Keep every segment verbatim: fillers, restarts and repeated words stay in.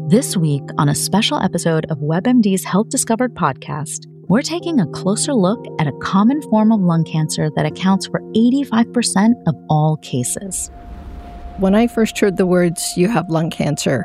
This week, on a special episode of WebMD's Health Discovered podcast, we're taking a closer look at a common form of lung cancer that accounts for eighty-five percent of all cases. When I first heard the words, "you have lung cancer,"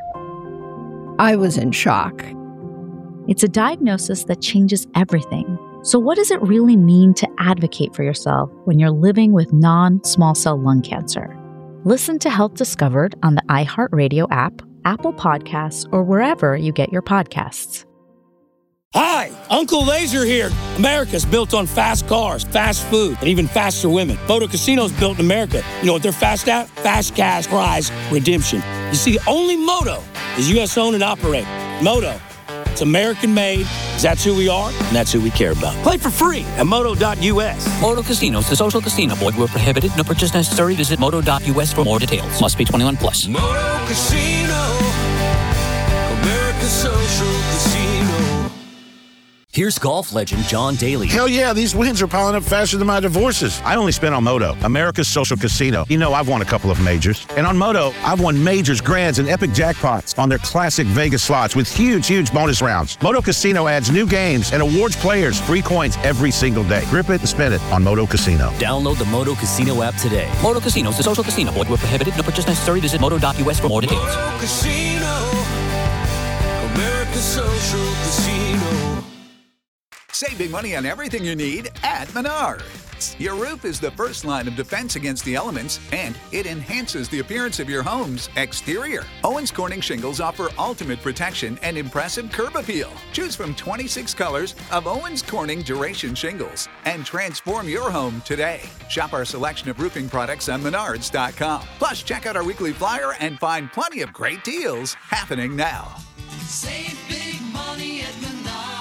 I was in shock. It's a diagnosis that changes everything. So what does it really mean to advocate for yourself when you're living with non-small cell lung cancer? Listen to Health Discovered on the iHeartRadio app, Apple Podcasts, or wherever you get your podcasts. Hi, Uncle Laser here. America's built on fast cars, fast food, and even faster women. Moto Casino's built in America. You know what they're fast at? Fast cash prize redemption. You see, only Moto is U S owned and operated. Moto, it's American made, 'cause that's who we are, and that's who we care about. Play for free at moto dot U S. Moto Casinos, the social casino. Void where prohibited. No purchase necessary. Visit moto dot U S for more details. Must be twenty-one plus. Moto Casino, America's social casino. Here's golf legend John Daly. Hell yeah, these wins are piling up faster than my divorces. I only spent on Moto, America's social casino. You know, I've won a couple of majors. And on Moto, I've won majors, grands, and epic jackpots on their classic Vegas slots with huge, huge bonus rounds. Moto Casino adds new games and awards players free coins every single day. Grip it and spin it on Moto Casino. Download the Moto Casino app today. Moto Casinos, the social casino. Void where prohibited. No purchase necessary. Visit moto dot U S for more details. Moto Casino, America's social casino. Save big money on everything you need at Menards. Your roof is the first line of defense against the elements, and it enhances the appearance of your home's exterior. Owens Corning shingles offer ultimate protection and impressive curb appeal. Choose from twenty-six colors of Owens Corning Duration shingles and transform your home today. Shop our selection of roofing products on menards dot com. Plus, check out our weekly flyer and find plenty of great deals happening now. Save big money at Menards.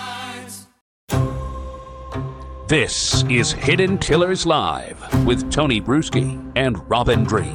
This is Hidden Killers Live with Tony Bruschi and Robin Dream.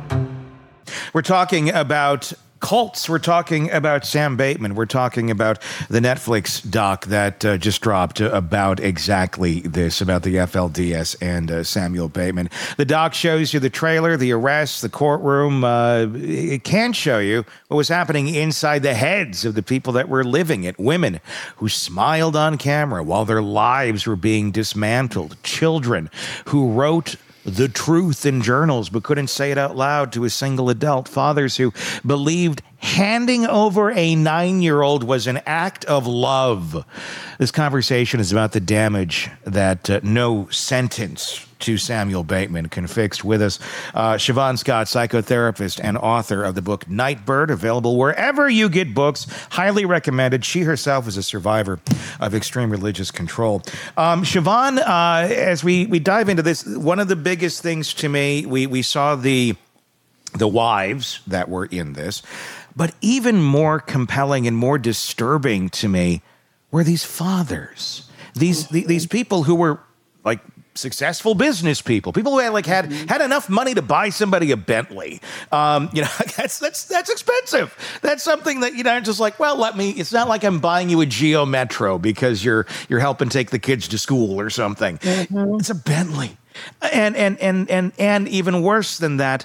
We're talking about cults. We're talking about Sam Bateman. We're talking about the Netflix doc that uh, just dropped about exactly this, about the F L D S and uh, Samuel Bateman. The doc shows you the trailer, the arrest, the courtroom. Uh, it can show you what was happening inside the heads of the people that were living it. Women who smiled on camera while their lives were being dismantled. Children who wrote the truth in journals but couldn't say it out loud to a single adult. Fathers who believed handing over a nine-year-old was an act of love. This conversation is about the damage that uh, no sentence to Samuel Bateman can fix. With us, uh, Siobhan Scott, psychotherapist and author of the book Nightbird, available wherever you get books. Highly recommended. She herself is a survivor of extreme religious control. Um, Siobhan, uh, as we, we dive into this, one of the biggest things to me, we, we saw the the wives that were in this, but even more compelling and more disturbing to me were these fathers, these the, these people who were like successful business people, people who had like had had enough money to buy somebody a Bentley. Um, you know, that's that's that's expensive. That's something that, you know, just like, well, let me. It's not like I'm buying you a Geo Metro because you're you're helping take the kids to school or something. Mm-hmm. It's a Bentley, and and and and and even worse than that,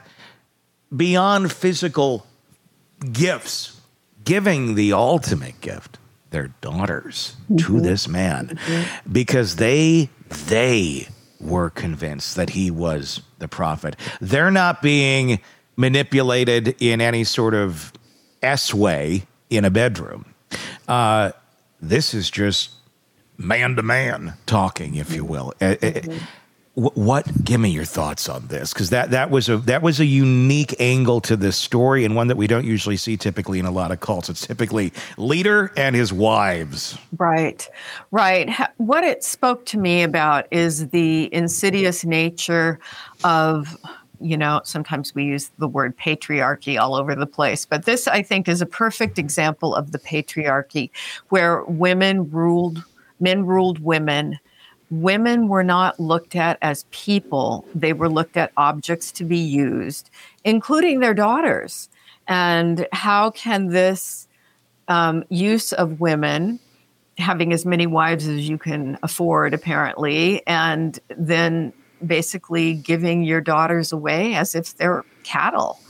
beyond physical gifts, giving the ultimate gift, their daughters, mm-hmm. to this man, mm-hmm. because they they were convinced that he was the prophet. They're not being manipulated in any sort of S way in a bedroom. Uh, this is just man to man talking, if you will. Mm-hmm. What? Give me your thoughts on this, because that that was a that was a unique angle to this story, and one that we don't usually see typically in a lot of cults. It's typically leader and his wives. Right, right. What it spoke to me about is the insidious nature of, you know, sometimes we use the word patriarchy all over the place, but this, I think, is a perfect example of the patriarchy, where women ruled, men ruled women. Women were not looked at as people. They were looked at objects to be used, including their daughters. And how can this um, use of women, having as many wives as you can afford, apparently, and then basically giving your daughters away as if they're cattle,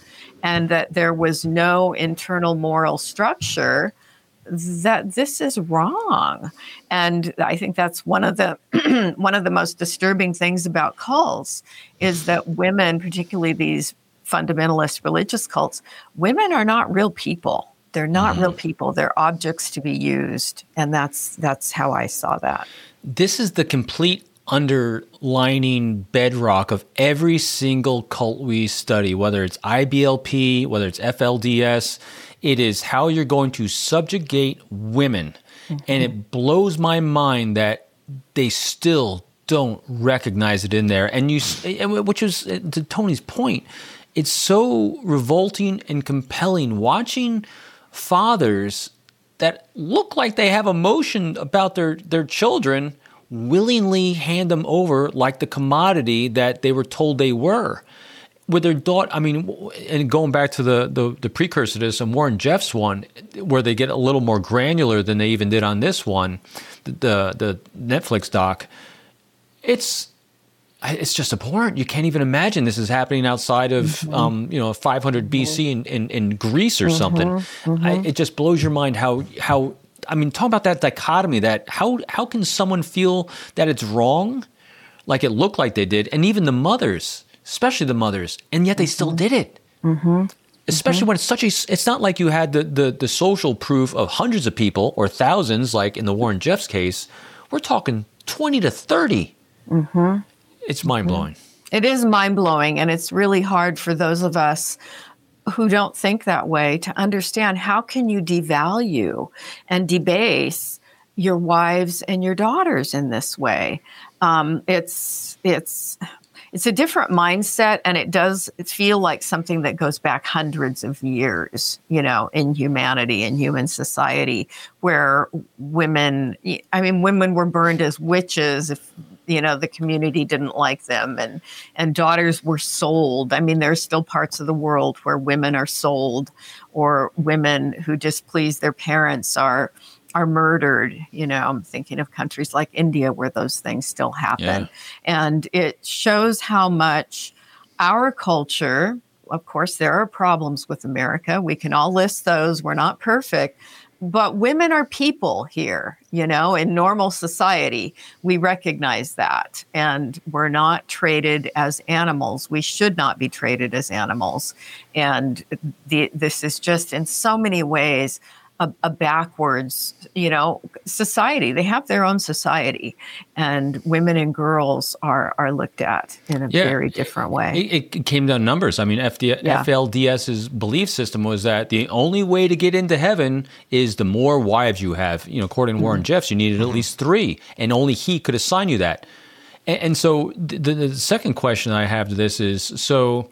and that there was no internal moral structure, that this is wrong. And I think that's one of the one of the most disturbing things about cults is that women, particularly these fundamentalist religious cults, women are not real people. They're not mm-hmm. real people. They're objects to be used. And that's that's how I saw that. This is the complete underlining bedrock of every single cult we study, whether it's I B L P, whether it's F L D S. It is how you're going to subjugate women. Mm-hmm. And it blows my mind that they still don't recognize it in there. And you, which is to Tony's point, it's so revolting and compelling watching fathers that look like they have emotion about their, their children willingly hand them over like the commodity that they were told they were. With their daughter, I mean, and going back to the, the, the precursor to this, and Warren Jeff's one, where they get a little more granular than they even did on this one, the the Netflix doc, it's it's just abhorrent. You can't even imagine this is happening outside of, mm-hmm. um, you know, five hundred B C in, in, in Greece or mm-hmm. something. Mm-hmm. I, it just blows your mind how how. I mean, talk about that dichotomy. That how how can someone feel that it's wrong, like it looked like they did, and even the mothers. Especially the mothers, and yet they still did it. Mm-hmm. Especially mm-hmm. when it's such a, it's not like you had the, the, the social proof of hundreds of people or thousands, like in the Warren Jeffs case. We're talking twenty to thirty. Mm-hmm. It's mind-blowing. Mm-hmm. It is mind-blowing, and it's really hard for those of us who don't think that way to understand how can you devalue and debase your wives and your daughters in this way. Um, it's it's... It's a different mindset, and it does feel like something that goes back hundreds of years, you know, in humanity and human society, where women, I mean, women were burned as witches if, you know, the community didn't like them, and, and daughters were sold. I mean, there are still parts of the world where women are sold, or women who displease their parents are are murdered. You know, I'm thinking of countries like India where those things still happen. Yeah. And it shows how much our culture, of course, there are problems with America. We can all list those. We're not perfect. But women are people here, you know, in normal society. We recognize that. And we're not treated as animals. We should not be treated as animals. And the, this is just in so many ways A, a backwards, you know, society. They have their own society, and women and girls are are looked at in a yeah, very different way. It, it came down to numbers. I mean, F D, yeah. F L D S's belief system was that the only way to get into heaven is the more wives you have. You know, according to Warren mm-hmm. Jeffs, you needed at least three, and only he could assign you that. And, and so the, the second question I have to this is, so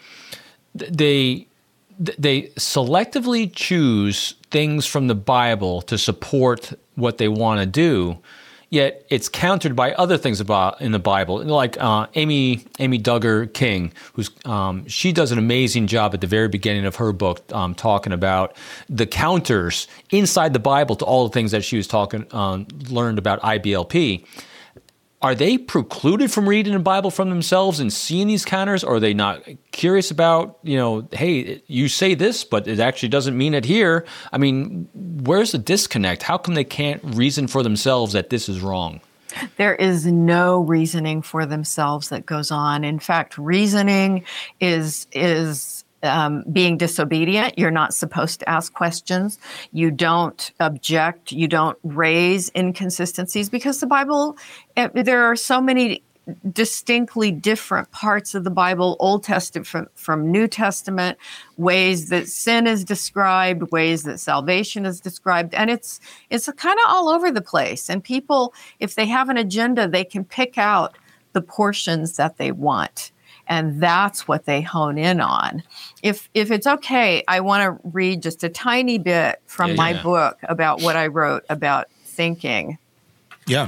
they they selectively choose things from the Bible to support what they want to do, yet it's countered by other things about in the Bible, like uh, Amy Amy Duggar King, who's um, she does an amazing job at the very beginning of her book, um, talking about the counters inside the Bible to all the things that she was talking um, learned about I B L P. Are they precluded from reading the Bible from themselves and seeing these counters? Or are they not curious about, you know, hey, you say this, but it actually doesn't mean it here? I mean, where's the disconnect? How come they can't reason for themselves that this is wrong? There is no reasoning for themselves that goes on. In fact, reasoning is is Um, being disobedient. You're not supposed to ask questions. You don't object. You don't raise inconsistencies, because the Bible, there are so many distinctly different parts of the Bible, Old Testament from, from New Testament, ways that sin is described, ways that salvation is described. And it's it's kind of all over the place. And people, if they have an agenda, they can pick out the portions that they want. And that's what they hone in on. If if it's okay, I want to read just a tiny bit from yeah, my yeah. book about what I wrote about thinking. Yeah.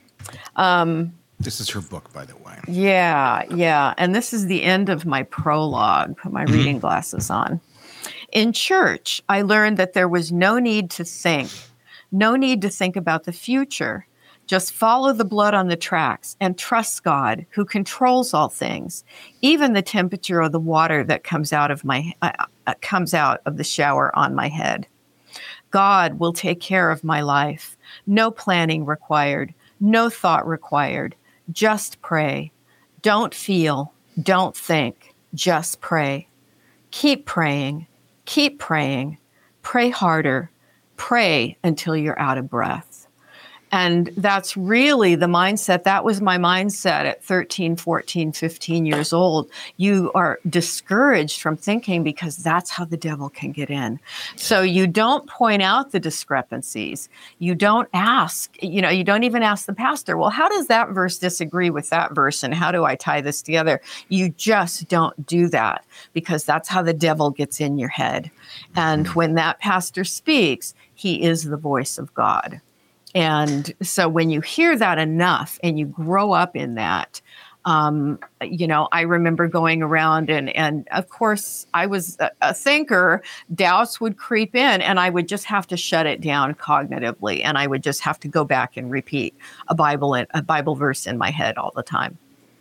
Um, this is her book, by the way. Yeah, yeah. And this is the end of my prologue. Put my mm-hmm. reading glasses on. In church, I learned that there was no need to think, no need to think about the future. Just follow the blood on the tracks and trust God, who controls all things, even the temperature of the water that comes out of my uh, uh, comes out of the shower on my head. God will take care of my life. No planning required, no thought required. Just pray. Don't feel, don't think, just pray. Keep praying, keep praying, pray harder, pray until you're out of breath. And that's really the mindset. That was my mindset at thirteen, fourteen, fifteen years old. You are discouraged from thinking because that's how the devil can get in. So you don't point out the discrepancies. You don't ask, you know, you don't even ask the pastor, well, how does that verse disagree with that verse? And how do I tie this together? You just don't do that because that's how the devil gets in your head. And when that pastor speaks, he is the voice of God. And so when you hear that enough and you grow up in that, um, you know, I remember going around and, and of course I was a, a thinker, doubts would creep in and I would just have to shut it down cognitively. And I would just have to go back and repeat a Bible, a Bible verse in my head all the time.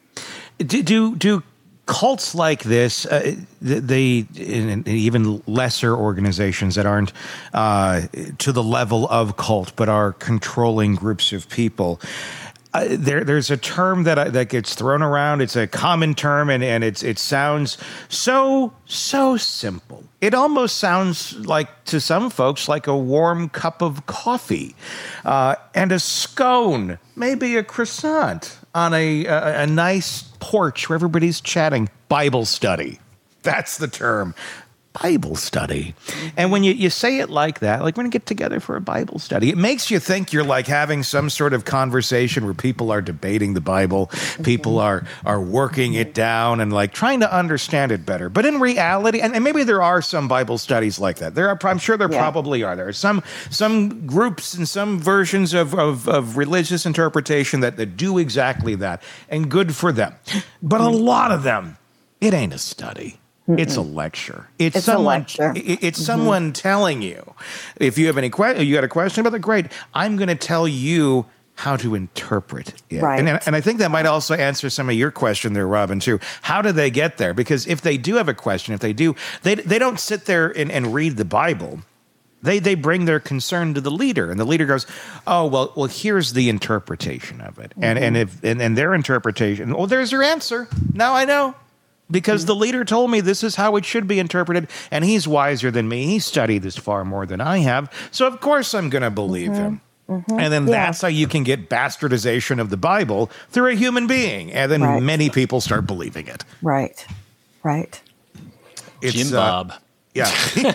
Do, do, do cults like this, uh, they, in even lesser organizations that aren't uh, to the level of cult, but are controlling groups of people, uh, there, there's a term that uh, that gets thrown around. It's a common term, and, and it's it sounds so, so simple. It almost sounds like, to some folks, like a warm cup of coffee uh, and a scone, maybe a croissant on a, a, a nice porch where everybody's chatting. Bible study. That's the term. Bible study. And when you, you say it like that, like, we're going to get together for a Bible study, it makes you think you're like having some sort of conversation where people are debating the Bible, people are are working it down and like trying to understand it better. But in reality, and, and maybe there are some Bible studies like that. There are, I'm sure there yeah. probably are. There are some some groups and some versions of, of, of religious interpretation that, that do exactly that, and good for them. But a lot of them, it ain't a study. Mm-mm. It's a lecture. It's, it's someone. A lecture. It, it's mm-hmm. someone telling you. If you have any question, you got a question about it, great. I'm going to tell you how to interpret it. Right. And, and I think that might also answer some of your question there, Robin, too. How do they get there? Because if they do have a question, if they do, they they don't sit there and, and read the Bible. They they bring their concern to the leader, and the leader goes, "Oh well, well here's the interpretation of it." Mm-hmm. And and if and, and their interpretation, well, there's your answer. Now I know. Because the leader told me this is how it should be interpreted, and he's wiser than me. He studied this far more than I have, so of course I'm going to believe mm-hmm. him. Mm-hmm. And then yeah. that's how you can get bastardization of the Bible through a human being, and then right. many people start believing it. Right, right. It's, Jim uh, Bob. Yeah.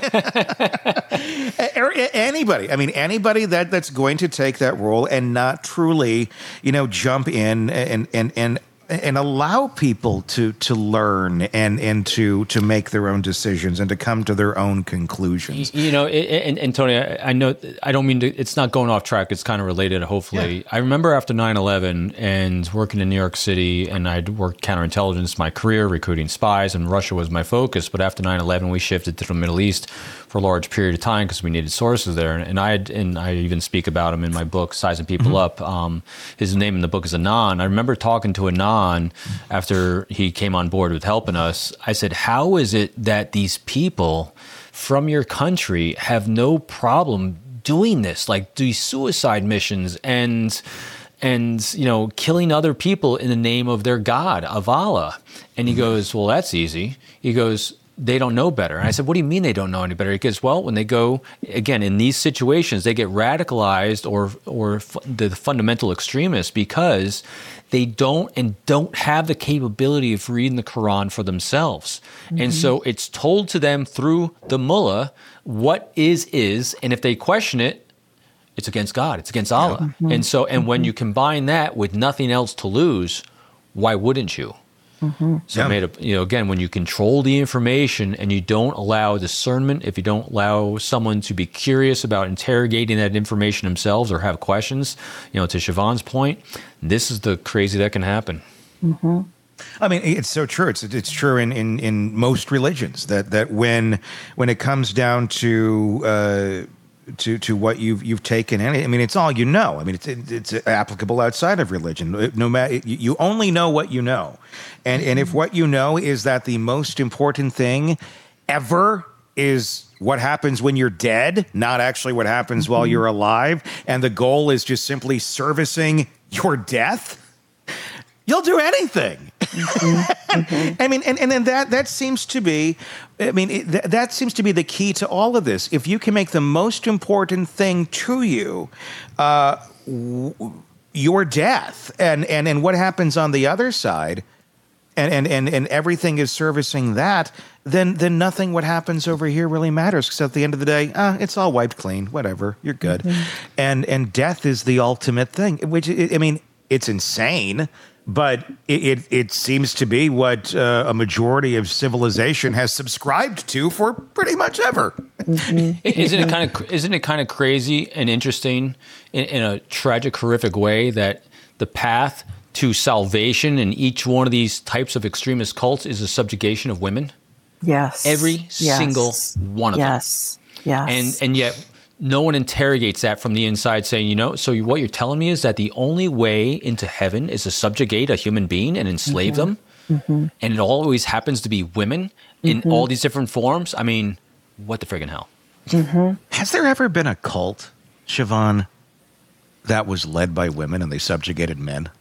Anybody. I mean, anybody that, that's going to take that role and not truly, you know, jump in and and and and allow people to to learn and and to to make their own decisions and to come to their own conclusions. You know, and, and Tony, I know I don't mean to, it's not going off track. It's kind of related, hopefully. Yeah. I remember after nine eleven and working in New York City, and I'd worked counterintelligence my career, recruiting spies, and Russia was my focus. But after nine eleven, we shifted to the Middle East for a large period of time because we needed sources there. And I had, and I even speak about him in my book, Sizing People mm-hmm. Up. Um, his name in the book is Anan. I remember talking to Anan after he came on board with helping us. I said, how is it that these people from your country have no problem doing this, like these suicide missions and and you know killing other people in the name of their God, of Allah? And he goes, well, that's easy. He goes, they don't know better. And I said, what do you mean they don't know any better? He goes, well, when they go, again, in these situations, they get radicalized or or f- the fundamental extremists because they don't and don't have the capability of reading the Quran for themselves. Mm-hmm. And so it's told to them through the mullah, what is, is, and if they question it, it's against God, it's against Allah. Mm-hmm. And so, and mm-hmm. when you combine that with nothing else to lose, why wouldn't you? Mm-hmm. So, yeah. made a, you know, again, when you control the information and you don't allow discernment, if you don't allow someone to be curious about interrogating that information themselves or have questions, you know, to Siobhan's point, this is the crazy that can happen. Mm-hmm. I mean, it's so true. It's it's true in, in, in most religions that that when when it comes down to uh, to to what you've you've taken. Any, I mean, it's all you know. I mean, it's it's applicable outside of religion. No matter, you only know what you know, and and if what you know is that the most important thing ever is what happens when you're dead, not actually what happens mm-hmm. while you're alive, and the goal is just simply servicing your death, you'll do anything. Mm-hmm. Mm-hmm. I mean, and, and and that that seems to be, I mean, it, th- that seems to be the key to all of this. If you can make the most important thing to you, uh, w- your death, and, and and what happens on the other side, and and and, and everything is servicing that, then then nothing what happens over here really matters. Because at the end of the day, uh, it's all wiped clean. Whatever, you're good. Mm-hmm. And and death is the ultimate thing. Which I mean, it's insane. But it, it, it seems to be what uh, a majority of civilization has subscribed to for pretty much ever. Mm-hmm. Isn't it kind of isn't it kind of crazy and interesting in, in a tragic, horrific way that the path to salvation in each one of these types of extremist cults is a subjugation of women? Yes. Every yes. single one of yes. them. Yes. And and yet no one interrogates that from the inside, saying, you know, so what you're telling me is that the only way into heaven is to subjugate a human being and enslave mm-hmm. them? Mm-hmm. And it always happens to be women in mm-hmm. all these different forms? I mean, what the friggin' hell? Mm-hmm. Has there ever been a cult, Siobhan, that was led by women and they subjugated men?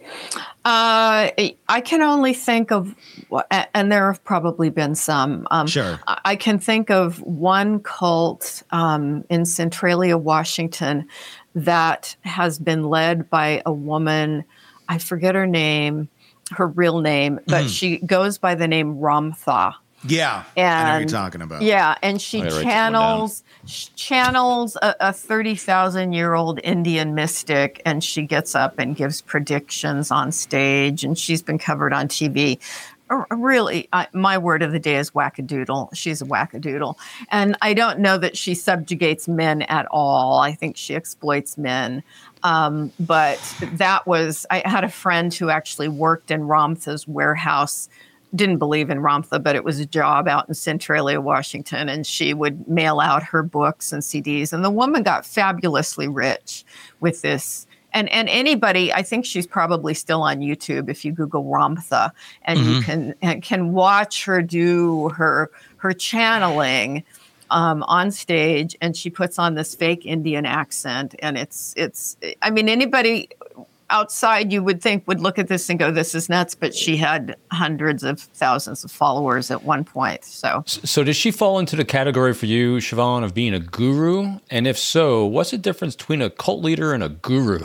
Uh, I can only think of, and there have probably been some. Um, sure. I can think of one cult um, in Centralia, Washington, that has been led by a woman. I forget her name, her real name, but mm. she goes by the name Ramtha. Yeah, and, I know what you're talking about. Yeah, and she channels she channels a, a thirty thousand year old Indian mystic, and she gets up and gives predictions on stage, and she's been covered on T V. Really, I, my word of the day is wackadoodle. She's a wackadoodle. And I don't know that she subjugates men at all. I think she exploits men. Um, but that was, I had a friend who actually worked in Ramtha's warehouse. Didn't believe in Ramtha, but it was a job out in Centralia, Washington, and she would mail out her books and C Ds. And the woman got fabulously rich with this. And and anybody, I think she's probably still on YouTube if you Google Ramtha, and mm-hmm. you can and can watch her do her her channeling um, on stage, and she puts on this fake Indian accent, and it's it's. I mean, anybody outside you would think would look at this and go, this is nuts, but she had hundreds of thousands of followers at one point. So so does she fall into the category for you, Siobhan, of being a guru? And if so, what's the difference between a cult leader and a guru?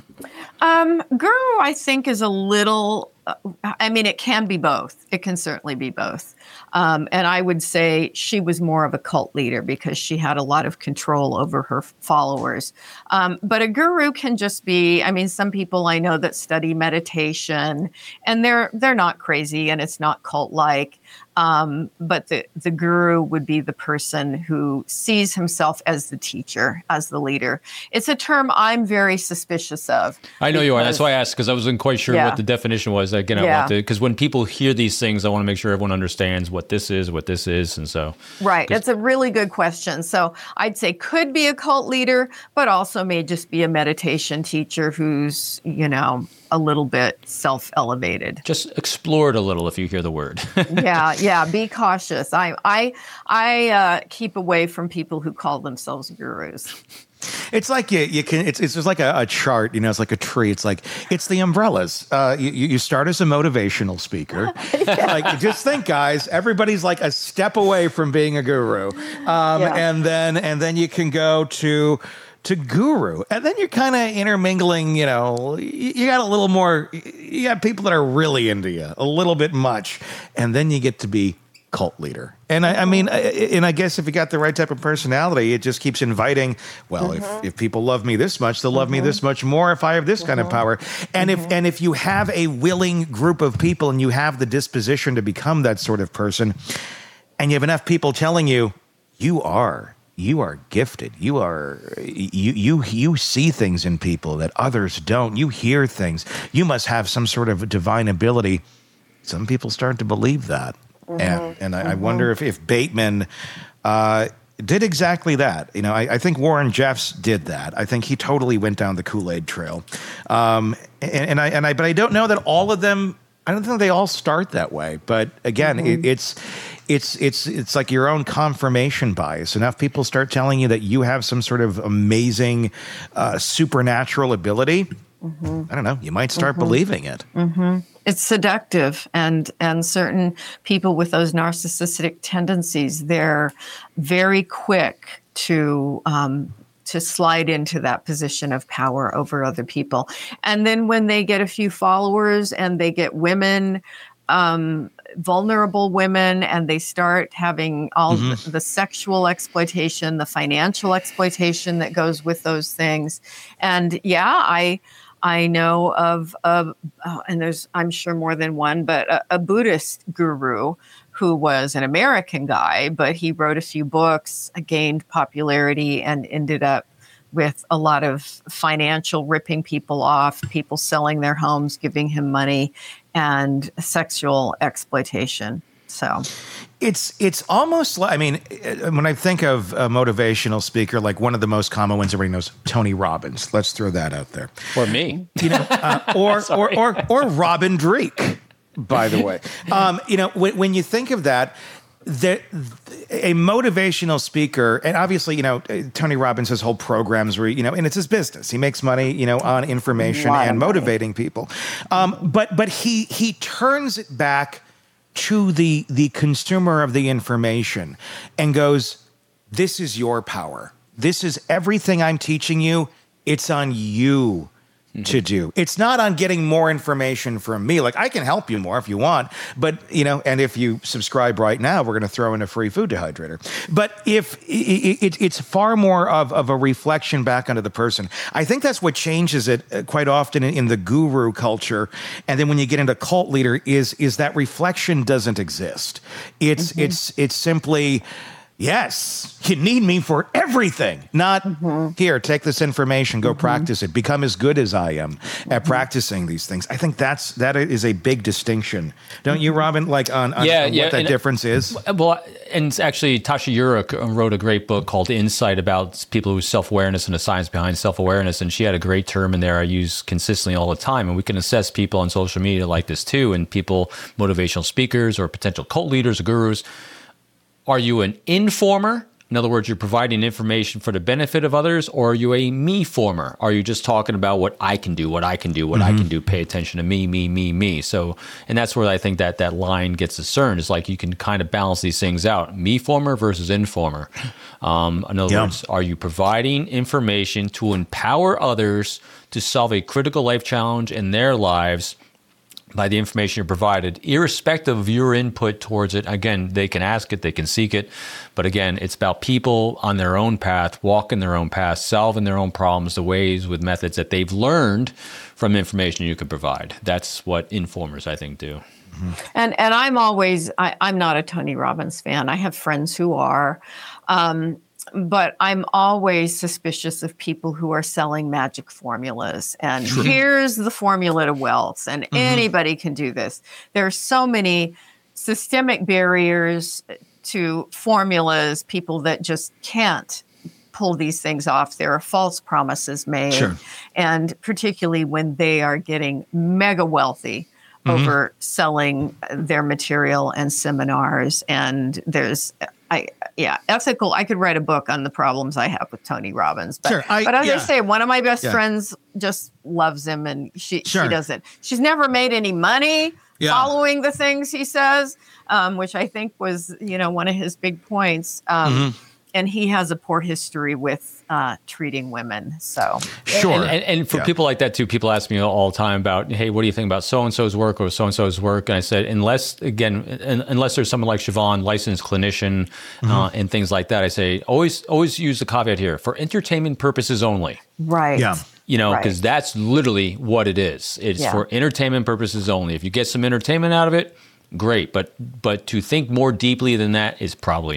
um, guru, I think, is a little, uh, I mean, it can be both. It can certainly be both. Um, and I would say she was more of a cult leader because she had a lot of control over her followers. Um, but a guru can just be, I mean, some people I know that study meditation, and they're they're not crazy and it's not cult-like. Um, but the, the guru would be the person who sees himself as the teacher, as the leader. It's a term I'm very suspicious of. I know because, you are. That's why I asked, because I wasn't quite sure yeah. what the definition was. Again, I yeah. want to, because when people hear these things, I want to make sure everyone understands what this is, what this is. And so. Right. It's a really good question. So I'd say could be a cult leader, but also may just be a meditation teacher who's, you know, a little bit self-elevated. Just explore it a little if you hear the word. yeah, yeah. Be cautious. I, I, I uh, keep away from people who call themselves gurus. It's like you, you can. It's it's just like a, a chart. You know, it's like a tree. It's like it's the umbrellas. Uh, you you start as a motivational speaker. yeah. Like just think, guys. Everybody's like a step away from being a guru, um, yeah. and then and then you can go to. to guru. And then you're kind of intermingling, you know, you got a little more, you got people that are really into you a little bit much. And then you get to be cult leader. And I, I mean, and I guess if you got the right type of personality, it just keeps inviting, well, mm-hmm. if, if people love me this much, they'll love mm-hmm. me this much more if I have this mm-hmm. kind of power. And mm-hmm. if and if you have a willing group of people and you have the disposition to become that sort of person, and you have enough people telling you, you are You are gifted. You are you you you see things in people that others don't. You hear things. You must have some sort of divine ability. Some people start to believe that, mm-hmm. and and I, mm-hmm. I wonder if if Bateman, uh, did exactly that. You know, I, I think Warren Jeffs did that. I think he totally went down the Kool-Aid trail. Um, and, and I and I, but I don't know that all of them. I don't think they all start that way. But again, mm-hmm. it, it's it's it's it's like your own confirmation bias. Enough people start telling you that you have some sort of amazing uh, supernatural ability. Mm-hmm. I don't know. You might start mm-hmm. believing it. Mm-hmm. It's seductive, and and certain people with those narcissistic tendencies, they're very quick to um, to slide into that position of power over other people. And then when they get a few followers and they get women, um, vulnerable women, and they start having all mm-hmm. the, the sexual exploitation, the financial exploitation that goes with those things. And yeah, I I know of, of oh, and there's, I'm sure more than one, but a, a Buddhist guru who was an American guy, but he wrote a few books, gained popularity, and ended up with a lot of financial ripping people off, people selling their homes, giving him money, and sexual exploitation. So it's it's almost like, I mean, when I think of a motivational speaker, like one of the most common ones everybody knows, Tony Robbins. Let's throw that out there. Or me. You know, uh, or, or or or Robin Dreeke, by the way. Um, you know, when, when you think of that, the, a motivational speaker, and obviously, you know, Tony Robbins has whole programs where, you know, and it's his business. He makes money, you know, on information and motivating people. Um, but but he he turns it back to the the consumer of the information and goes, this is your power. This is everything I'm teaching you. It's on you mm-hmm. to do. It's not on getting more information from me. Like, I can help you more if you want, but, you know, and if you subscribe right now, we're going to throw in a free food dehydrator. But if it, it, it's far more of, of a reflection back onto the person. I think that's what changes it quite often in, in the guru culture. And then when you get into cult leader is, is that reflection doesn't exist. It's, mm-hmm. it's, it's simply, yes, you need me for everything. Not, mm-hmm. here, take this information, go mm-hmm. practice it, become as good as I am mm-hmm. at practicing these things. I think that's that is a big distinction. Don't you, Robin, like on, on, yeah, on yeah, what that and, difference is? Well, and actually, Tasha Eurich wrote a great book called Insight about people whose self-awareness and the science behind self-awareness, and she had a great term in there I use consistently all the time, and we can assess people on social media like this too, and people, motivational speakers or potential cult leaders or gurus. Are you an informer? In other words, you're providing information for the benefit of others, or are you a me-former? Are you just talking about what I can do, what I can do, what mm-hmm. I can do, pay attention to me, me, me, me? So, and that's where I think that that line gets discerned. It's like you can kind of balance these things out, me-former versus informer. Um, in other yeah. words, are you providing information to empower others to solve a critical life challenge in their lives by the information you're provided, irrespective of your input towards it? Again, they can ask it, they can seek it. But again, it's about people on their own path, walking their own path, solving their own problems, the ways with methods that they've learned from information you can provide. That's what informers, I think, do. Mm-hmm. And and I'm always, I, I'm not a Tony Robbins fan. I have friends who are. Um, But I'm always suspicious of people who are selling magic formulas. And sure. here's the formula to wealth. And mm-hmm. anybody can do this. There are so many systemic barriers to formulas, people that just can't pull these things off. There are false promises made. Sure. And particularly when they are getting mega wealthy mm-hmm. over selling their material and seminars. And there's... I, yeah, ethical. I could write a book on the problems I have with Tony Robbins. But, sure, I, but as yeah. I say, one of my best yeah. friends just loves him, and she, sure. she doesn't. She's never made any money yeah. following the things he says, um, which I think was, you know, one of his big points. Um, mm-hmm. And he has a poor history with uh, treating women. So sure. And, and, and for yeah. people like that too, people ask me all the time about, hey, what do you think about so-and-so's work or so-and-so's work? And I said, unless, again, unless there's someone like Siobhan, licensed clinician, mm-hmm. uh, and things like that, I say, always, always use the caveat here, for entertainment purposes only. Right. Yeah. You know, because right. that's literally what it is. It's yeah. for entertainment purposes only. If you get some entertainment out of it, great. But but to think more deeply than that is probably not.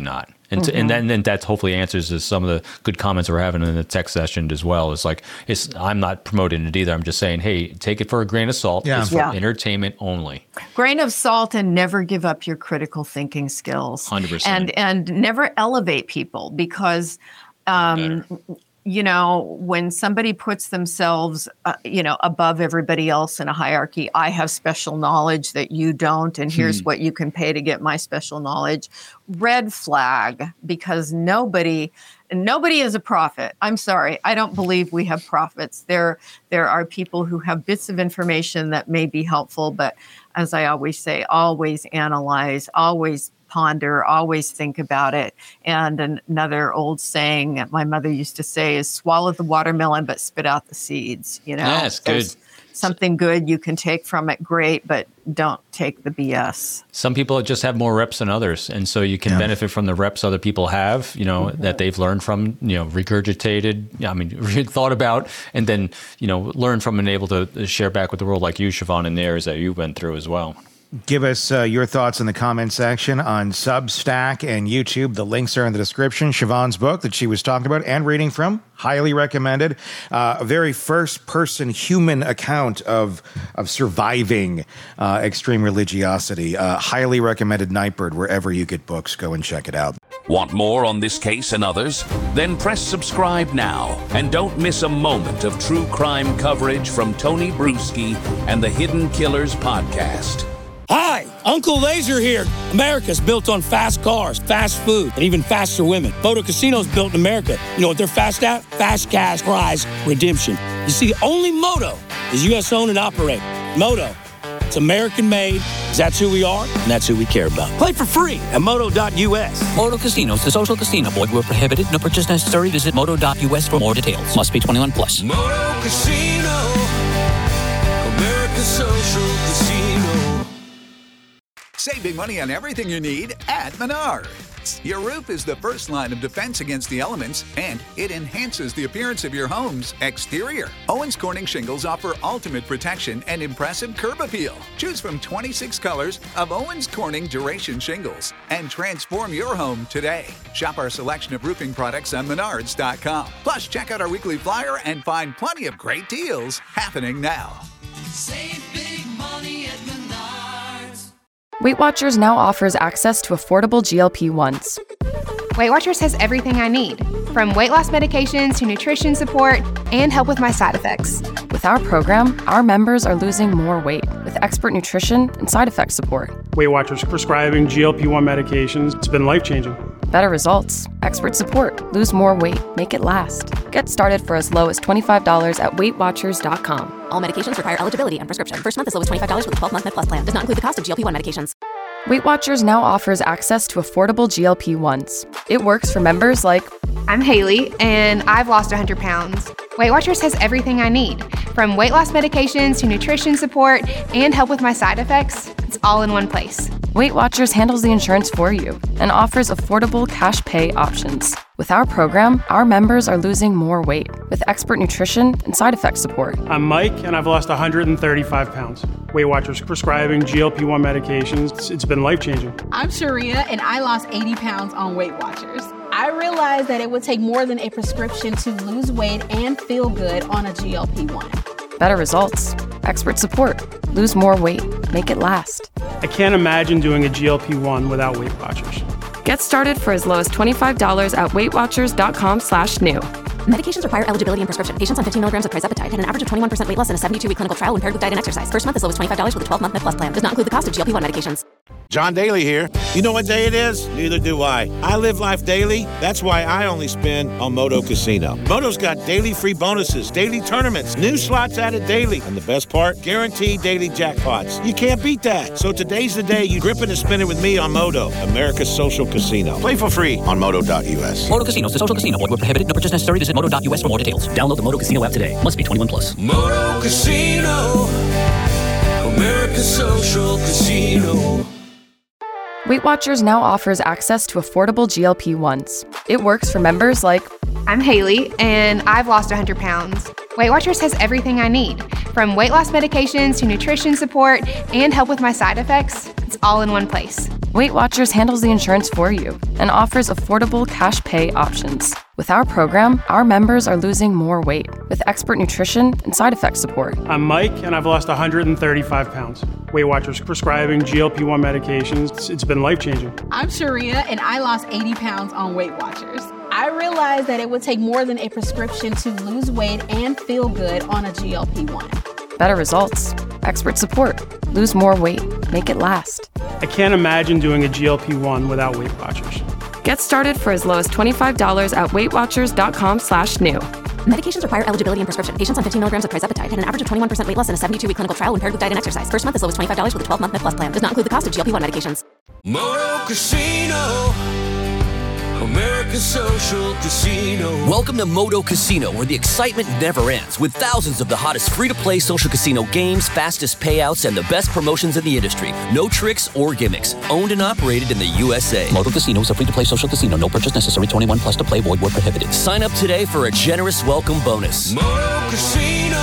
And, Mm-hmm. to, and then then that hopefully answers to some of the good comments we're having in the text session as well. It's like, it's, I'm not promoting it either. I'm just saying, hey, take it for a grain of salt. Yeah. It's for Yeah. entertainment only. Grain of salt, and never give up your critical thinking skills. one hundred percent. And, and never elevate people, because um, you know, when somebody puts themselves, uh, you know, above everybody else in a hierarchy, I have special knowledge that you don't, and here's Hmm. what you can pay to get my special knowledge. Red flag, because nobody, nobody is a prophet. I'm sorry, I don't believe we have prophets. There, there are people who have bits of information that may be helpful, but as I always say, always analyze, always ponder, always think about it. And an- another old saying that my mother used to say is, swallow the watermelon, but spit out the seeds. You know, Yeah, it's good. There's something good you can take from it, great, but don't take the B S. Some people just have more reps than others. And so you can Yeah. benefit from the reps other people have, you know, Mm-hmm. that they've learned from, you know, regurgitated, I mean, thought about, and then, you know, learn from and able to share back with the world, like you, Siobhan, in the areas that you went through as well. Give us uh, your thoughts in the comment section on Substack and YouTube. The links are in the description. Siobhan's book that she was talking about and reading from, highly recommended. Uh, a very first-person human account of of surviving uh, extreme religiosity. Uh, highly recommended. Nightbird, wherever you get books. Go and check it out. Want more on this case and others? Then press subscribe now and don't miss a moment of true crime coverage from Tony Bruschi and the Hidden Killers podcast. Hi, Uncle Laser here. America's built on fast cars, fast food, and even faster women. Moto Casino's built in America. You know what they're fast at? Fast cash prize redemption. You see, only Moto is U S owned and operated. Moto, it's American made, 'cause that's who we are, and that's who we care about. Play for free at moto dot U S. Moto Casinos, the social casino. Void where prohibited. No purchase necessary. Visit moto dot U S for more details. Must be twenty-one plus. Moto Casino, America's social casino. Save big money on everything you need at Menards. Your roof is the first line of defense against the elements, and it enhances the appearance of your home's exterior. Owens Corning shingles offer ultimate protection and impressive curb appeal. Choose from twenty-six colors of Owens Corning Duration shingles and transform your home today. Shop our selection of roofing products on menards dot com. Plus, check out our weekly flyer and find plenty of great deals happening now. Save big money at Menards. Weight Watchers now offers access to affordable G L P ones. Weight Watchers has everything I need, from weight loss medications to nutrition support and help with my side effects. With our program, our members are losing more weight with expert nutrition and side effect support. Weight Watchers prescribing G L P one medications. It's been life-changing. Better results, expert support, lose more weight, make it last. Get started for as low as twenty-five dollars at weight watchers dot com. All medications require eligibility and prescription. First month as low as twenty-five dollars with a twelve-month Med Plus plan. Does not include the cost of G L P one medications. Weight Watchers now offers access to affordable G L P ones. It works for members like, I'm Haley, and I've lost one hundred pounds. Weight Watchers has everything I need, from weight loss medications to nutrition support and help with my side effects. It's all in one place. Weight Watchers handles the insurance for you and offers affordable cash pay options. With our program, our members are losing more weight with expert nutrition and side effect support. I'm Mike, and I've lost one hundred thirty-five pounds. Weight Watchers prescribing G L P one medications. It's, it's been life-changing. I'm Sharia, and I lost eighty pounds on Weight Watchers. I realized that it would take more than a prescription to lose weight and feel good on a G L P one. Better results, expert support, lose more weight, make it last. I can't imagine doing a G L P one without Weight Watchers. Get started for as low as twenty-five dollars at weight watchers dot com slash new. Medications require eligibility and prescription. Patients on fifteen milligrams of trizepatide had an average of twenty-one percent weight loss in a seventy-two week clinical trial when paired with diet and exercise. First month as low as twenty-five dollars with a twelve-month Med Plus plan. Does not include the cost of G L P one medications. John Daly here. You know what day it is? Neither do I. I live life daily. That's why I only spin on Moto Casino. Moto's got daily free bonuses, daily tournaments, new slots added daily, and the best part, guaranteed daily jackpots. You can't beat that. So today's the day you grip it and spin it with me on Moto, America's social casino. Play for free on moto dot U S. Moto Casinos, the social casino. Void where prohibited. No purchase necessary. Visit moto dot U S for more details. Download the Moto Casino app today. Must be twenty-one plus. Moto Casino, America's social casino. Weight Watchers now offers access to affordable G L P ones. It works for members like, I'm Haley, and I've lost one hundred pounds. Weight Watchers has everything I need, from weight loss medications to nutrition support and help with my side effects. It's all in one place. Weight Watchers handles the insurance for you and offers affordable cash pay options. With our program, our members are losing more weight with expert nutrition and side effect support. I'm Mike, and I've lost one hundred thirty-five pounds. Weight Watchers prescribing G L P one medications. It's, it's been life-changing. I'm Sharia, and I lost eighty pounds on Weight Watchers. I realized that it would take more than a prescription to lose weight and feel good on a G L P one. Better results, expert support, lose more weight, make it last. I can't imagine doing a G L P one without Weight Watchers. Get started for as low as twenty-five dollars at weightwatchers.com slash new. Medications require eligibility and prescription. Patients on fifteen milligrams of trizepatide had an average of twenty-one percent weight loss in a seventy-two week clinical trial when paired with diet and exercise. First month as low as twenty-five dollars with a twelve month Med Plus plan. Does not include the cost of G L P one medications. Moto Casino, America's social casino. Welcome to Moto Casino, where the excitement never ends, with thousands of the hottest free-to-play social casino games, fastest payouts, and the best promotions in the industry. No tricks or gimmicks. Owned and operated in the U S A. Moto Casino is a free-to-play social casino. No purchase necessary. twenty-one plus to play. Void where prohibited. Sign up today for a generous welcome bonus. Moto Casino,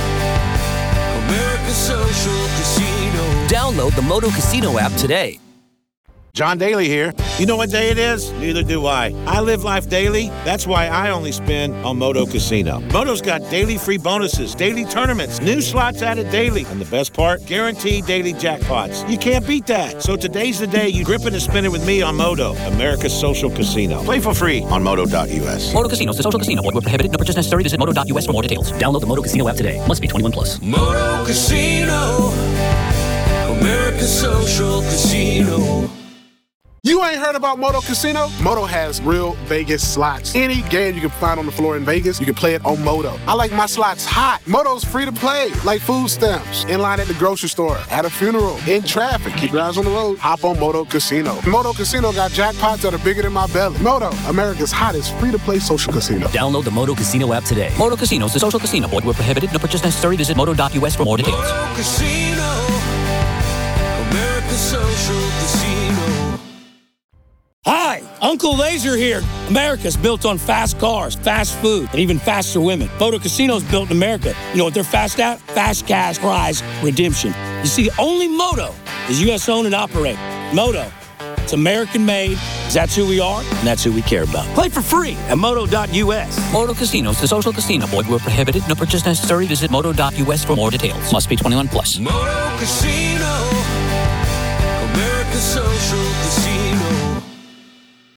America's social casino. Download the Moto Casino app today. John Daly here. You know what day it is? Neither do I. I live life daily. That's why I only spin on Moto Casino. Moto's got daily free bonuses, daily tournaments, new slots added daily, and the best part, guaranteed daily jackpots. You can't beat that. So today's the day you grip it and spin it with me on Moto, America's social casino. Play for free on moto dot u s. Moto Casino is a social casino. Void where prohibited. No purchase necessary. Visit moto dot u s for more details. Download the Moto Casino app today. Must be twenty-one plus. Moto Casino, America's social casino. You ain't heard about Moto Casino? Moto has real Vegas slots. Any game you can find on the floor in Vegas, you can play it on Moto. I like my slots hot. Moto's free to play, like food stamps, in line at the grocery store, at a funeral, in traffic. Keep your eyes on the road. Hop on Moto Casino. Moto Casino got jackpots that are bigger than my belly. Moto, America's hottest free-to-play social casino. Download the Moto Casino app today. Moto Casino is a social casino. Void where prohibited. No purchase necessary. Visit moto dot u s for more details. Moto Casino, America's social casino. Hi, Uncle Laser here. America's built on fast cars, fast food, and even faster women. Moto Casino's built in America. You know what they're fast at? Fast cash prize redemption. You see, the only Moto is U S owned and operated. Moto, it's American made. That's who we are, and that's who we care about. Play for free at moto dot u s. Moto Casino is a social casino. Void where prohibited. No purchase necessary. Visit moto dot u s for more details. Must be twenty-one plus. Moto Casino, America's